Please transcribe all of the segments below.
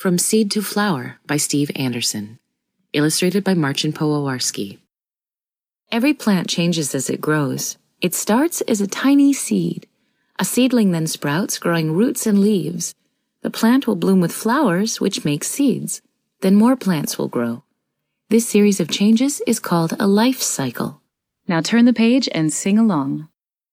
From Seed to Flower by Steve Anderson. Illustrated by Marcin Poławarski. Every plant changes as it grows. It starts as a tiny seed. A seedling then sprouts, growing roots and leaves. The plant will bloom with flowers, which make seeds. Then more plants will grow. This series of changes is called a life cycle. Now turn the page and sing along.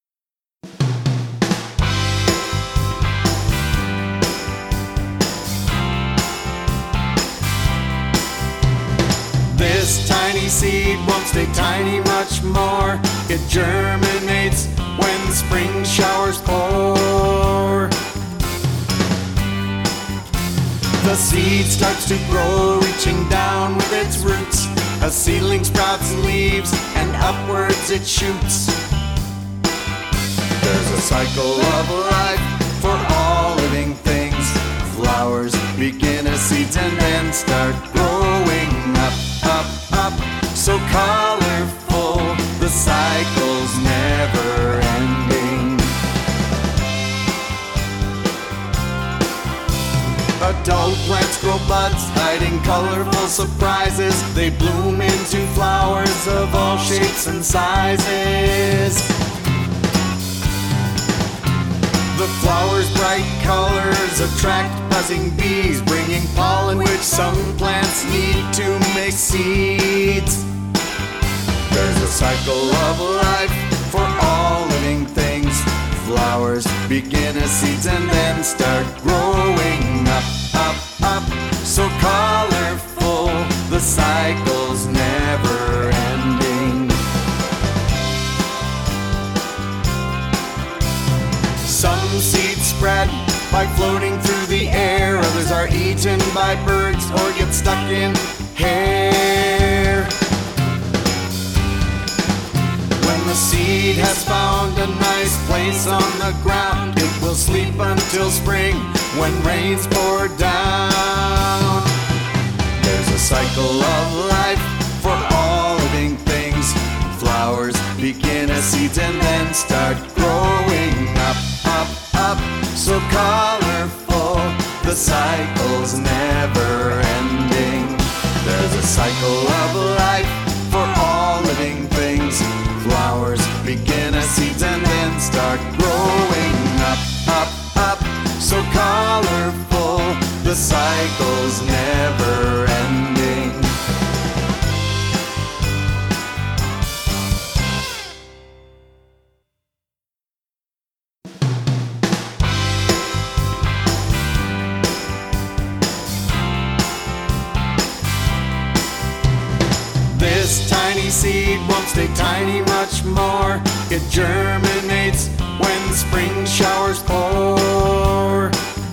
This tiny seed won't stay tiny much more. It germinates when the spring showers pour. The seed starts to grow, reaching down with its roots. A seedling sprouts leaves, and upwards it shoots. There's a cycle of life for all living things. Flowers begin as seeds and then start growing up, up, up. So colorful, the cycle's never ending. Adult plants grow buds, hiding colorful surprises. They bloom into flowers of all shapes and sizes. The flowers' bright colors attract buzzing bees, bringing pollen which some plants need to make seeds. There's a cycle of life for all living things. Flowers begin as seeds and then start growing up, up, up. So colorful, the cycle's never ending. Some seeds spread by floating through the air. Others are eaten by birds or get stuck in hair. When the seed has found a nice place on the ground, it will sleep until spring when rains pour down. There's a cycle of life for all living things. Flowers begin as seeds and then start growing up, up, up. So colorful, the cycle's never ending. There's a cycle of life for all living things. Flowers begin as seeds and then start growing up, up, up. So colorful, the cycle's never ending. This tiny seed won't stay tiny much more. It germinates when the spring showers pour.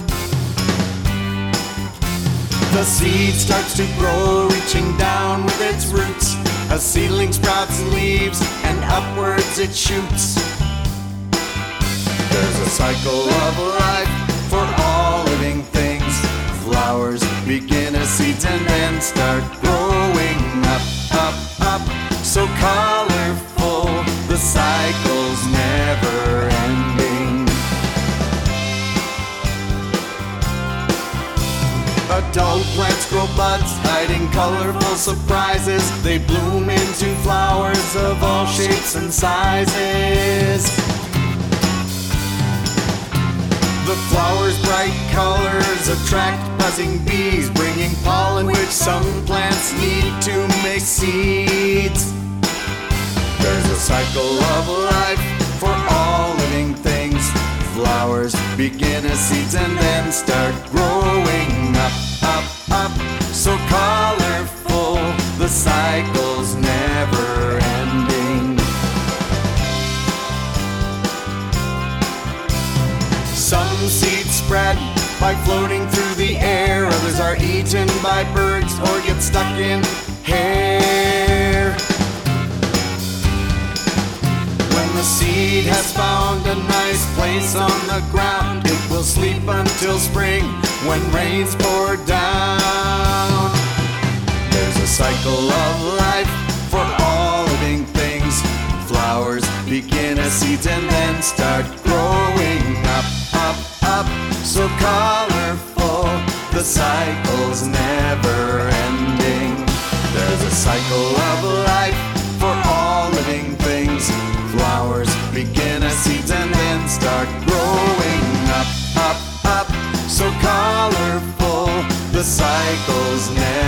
The seed starts to grow, reaching down with its roots. A seedling sprouts leaves, and upwards it shoots. There's a cycle of life for all living things. Flowers begin as seeds and then start growing up, up, up. So colorful, the cycle's never ending. Adult plants grow buds, hiding colorful surprises. They bloom into flowers of all shapes and sizes. The flowers' bright colors attract buzzing bees, bringing pollen which some plants need to make seeds. There's a cycle of life for all living things. Flowers begin as seeds and then start growing up, up, up. So colorful, the cycle's never ending. Some seeds spread by floating through the air. Others are eaten by birds or get stuck in hair. When the seed has found a nice place on the ground, it will sleep until spring when rains pour down. There's a cycle of life for all living things. Flowers begin as seeds and then start growing up, up, up. So colorful, the cycle's never ending. There's a cycle of life for all living things. Flowers begin as seeds and then start growing up, up, up, so colorful. The cycle's never